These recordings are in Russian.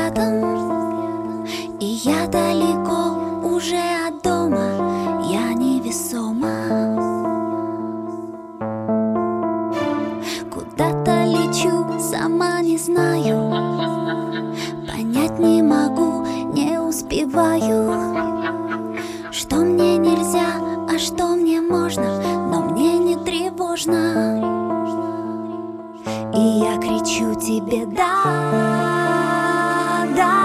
взглядом, и я далеко уже от дома, я невесома. Куда-то лечу, сама не знаю, понять не могу, не успеваю. Что мне нельзя, а что мне можно, но мне не тревожно. И я кричу тебе: да, да,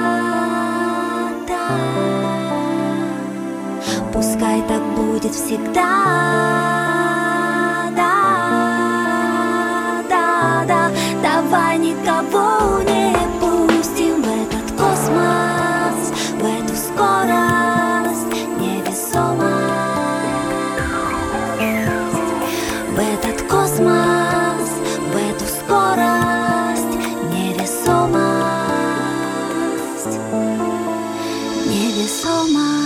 да. Пускай так будет всегда. Да, да, да. Давай никого не пустим в этот космос, в эту скорость невесомость, в этот космос, в эту скорость невесомость, невесомость.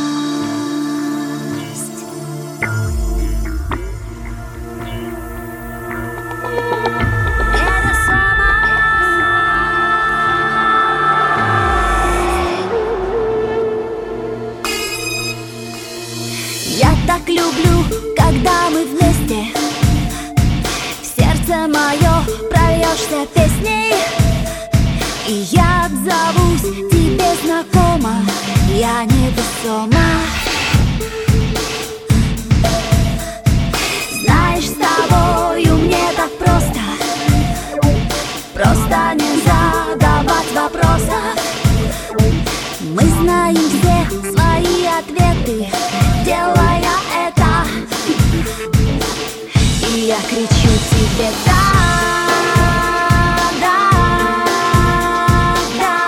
Я так люблю, когда мы вместе, в сердце мое прольешься песней, и я отзовусь тебе знакомо, я невесома. Знаешь, с тобою мне так просто, просто не задавать вопросов. Мы знаем все свои ответы, делая это. И я кричу тебе: да, да, да.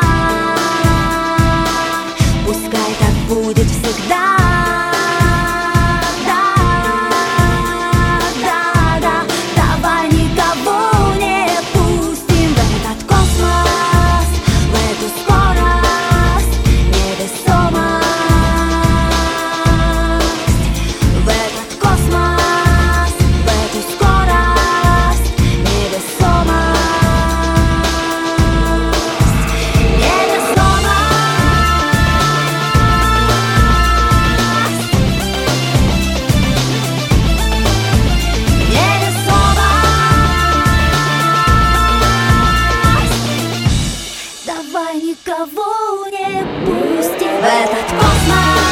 Пускай так будет всегда. Да, да, да. Давай никого не пустим в этот космос, в эту скорость невесомость, в этот космос, в эту скорость невесомость, невесомость. Давай никого не пустим в этот космос.